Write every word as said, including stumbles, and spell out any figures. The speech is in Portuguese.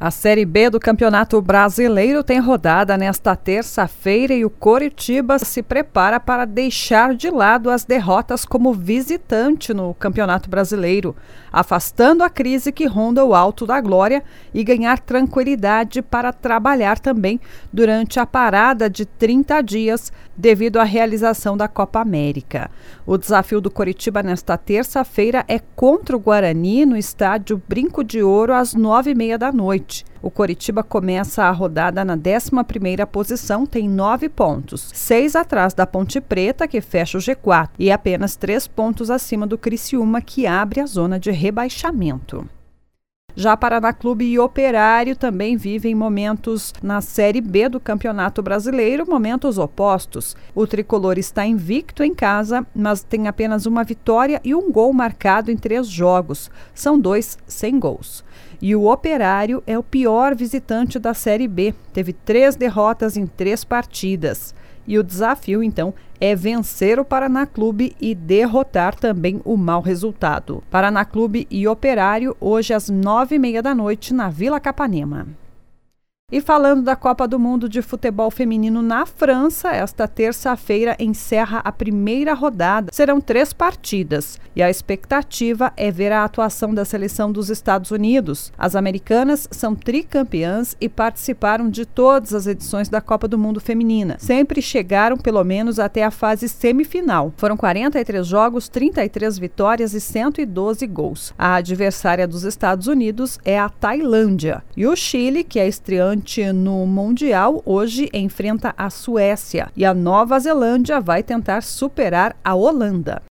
A Série B do Campeonato Brasileiro tem rodada nesta terça-feira e o Coritiba se prepara para deixar de lado as derrotas como visitante no Campeonato Brasileiro, afastando a crise que ronda o Alto da Glória e ganhar tranquilidade para trabalhar também durante a parada de trinta dias devido à realização da Copa América. O desafio do Coritiba nesta terça-feira é contra o Guarani no estádio Brinco de Ouro às nove e meia da noite. O Coritiba começa a rodada na décima primeira posição, tem nove pontos, seis atrás da Ponte Preta, que fecha o G quatro, e apenas três pontos acima do Criciúma, que abre a zona de rebaixamento. Já Paraná Clube e Operário também vivem momentos na Série B do Campeonato Brasileiro, momentos opostos. O tricolor está invicto em casa, mas tem apenas uma vitória e um gol marcado em três jogos. São dois sem gols. E o Operário é o pior visitante da Série B. Teve três derrotas em três partidas. E o desafio, então, é vencer o Paraná Clube e derrotar também o mau resultado. Paraná Clube e Operário, hoje às nove e meia da noite, na Vila Capanema. E falando da Copa do Mundo de Futebol Feminino na França, esta terça-feira encerra a primeira rodada. Serão três partidas e a expectativa é ver a atuação da seleção dos Estados Unidos. As americanas são tricampeãs e participaram de todas as edições da Copa do Mundo Feminina. Sempre chegaram pelo menos até a fase semifinal. Foram quarenta e três jogos, trinta e três vitórias e cento e doze gols. A adversária dos Estados Unidos é a Tailândia. E o Chile, que é estreante no Mundial, hoje enfrenta a Suécia. E a Nova Zelândia vai tentar superar a Holanda.